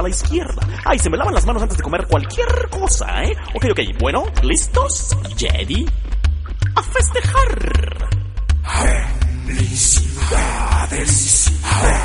a la izquierda. Ay, se me lavan las manos antes de comer cualquier cosa, ¿eh? Ok, bueno, ¿listos? Jedi, a festejar. Felicidades.